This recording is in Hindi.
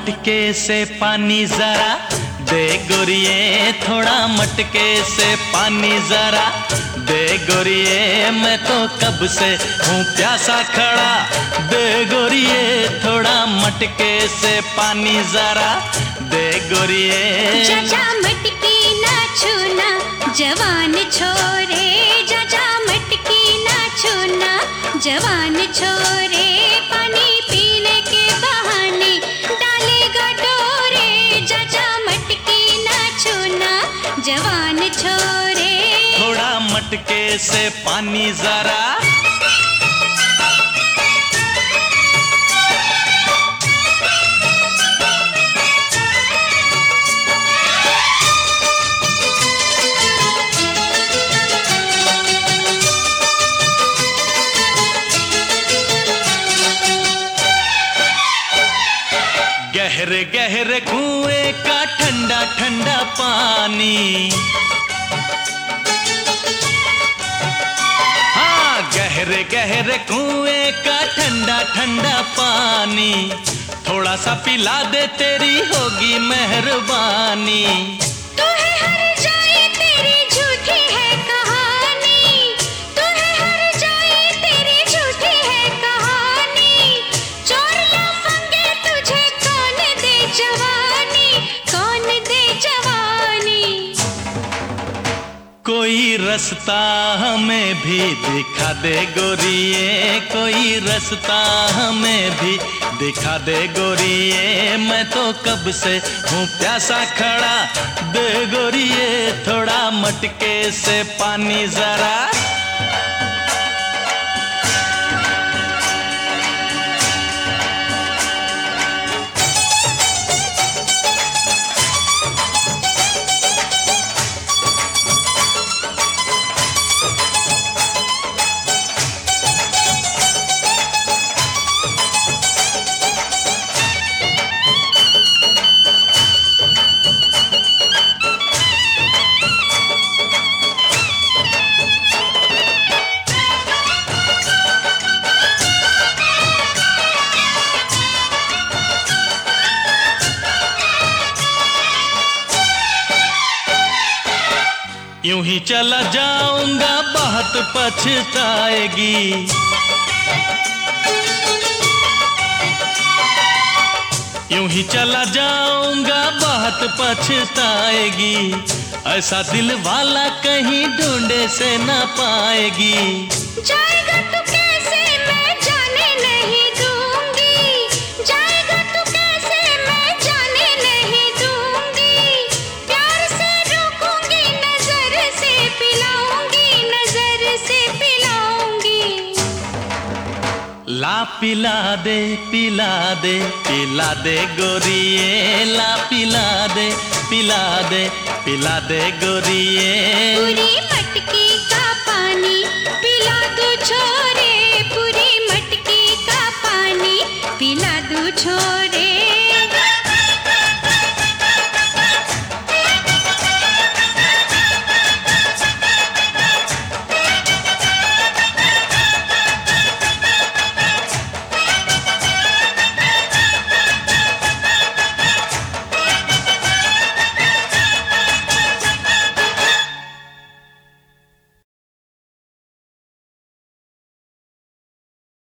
मटके से पानी जरा दे गोरिये, थोड़ा मटके से पानी जरा दे गोरिये, मैं तो कब से हूँ प्यासा खड़ा। दे गोरिये थोड़ा मटके से पानी जरा दे गोरिये। चाचा मटकी ना छूना जवान छोरे, चाचा मटकी ना छूना जवान छोरे, पानी पीने के बहाने डालेगा डोरे। चाचा मटकी ना छूना जवान छोरे, थोड़ा मटके से पानी जरा। गहरे गहरे कुएं का ठंडा ठंडा पानी, हाँ गहरे गहरे कुएं का ठंडा ठंडा पानी, थोड़ा सा पिला दे तेरी होगी मेहरबानी। तू है हर जाए तेरी झूठी है कहानी, तू है हर जाए तेरी झूठी है कहानी, चोर लफंगे तुझे कौन दे जवानी, कौन दे जवानी। कोई रास्ता हमें भी दिखा दे गोरिये, कोई रास्ता हमें भी दिखा दे गोरिये, मैं तो कब से हूँ प्यासा खड़ा। दे गोरिये थोड़ा मटके से पानी जरा। यूं ही चला जाऊंगा बहुत पछताएगी, यूं ही चला जाऊंगा बहुत पछताएगी, ऐसा दिल वाला कहीं ढूंढे से न पाएगी। जाएगा तू कैसे मैं जाने नहीं दूंगी, जाएगा तू कैसे मैं जाने नहीं दूंगी, प्यार से रोकूंगी नजर से पिलाऊंगी, नजर से पिलाऊंगी। ला पिला दे पिला दे पिला दे गोरिये, ला पिला दे पिला दे पिला दे गोरिये। पूरी मटकी का पानी पिला दो छोरे, पूरी मटकी का पानी पिला दो छोरे।